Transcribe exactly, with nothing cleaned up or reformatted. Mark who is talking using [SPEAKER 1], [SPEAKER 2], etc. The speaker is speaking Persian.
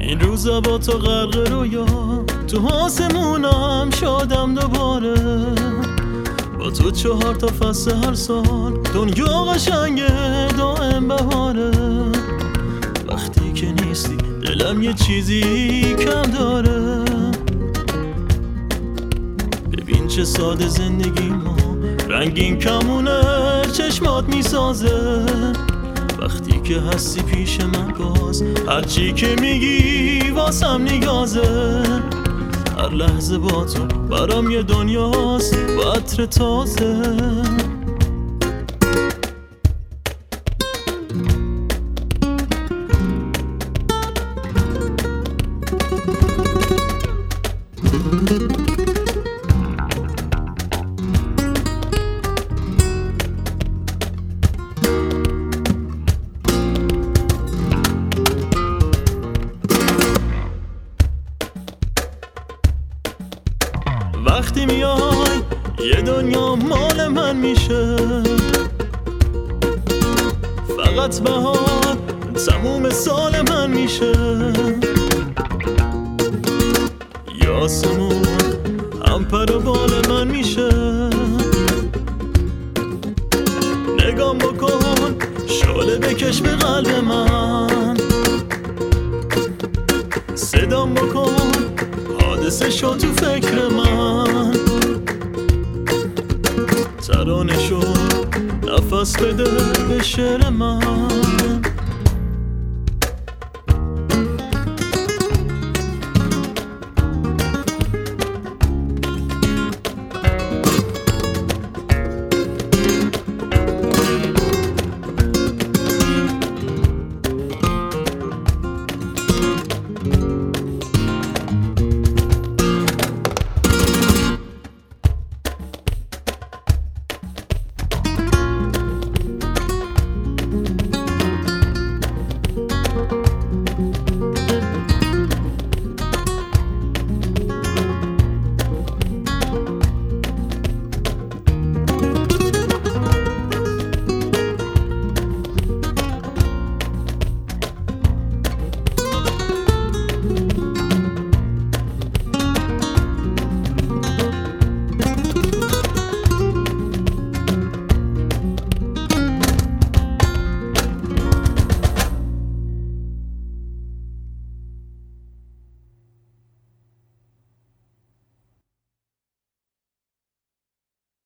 [SPEAKER 1] این روزا با تو غرق رویا، تو آسمونم شادم دوباره. با تو چهار تا فصل هر سال، دنیا قشنگه دائم بهاره. وقتی که نیستی دلم یه چیزی کم داره. ببین چه ساده زندگی ما، رنگین کمونه چشمات میسازه. وقتی که هستی پیش من باز، هرچی که میگی واسم نیازه. هر لحظه با تو برام یه دنیاست با عطر تازه. وقتی میای یه دنیا مال من میشه. فقط بهار تموم سال من میشه. یا آسمون هم پر و بال من میشه. نگام بکن شعله بکش به قلب من. صدام بکن حادثه شو تو فکر من. ترانه شو نفس بده به شعر من.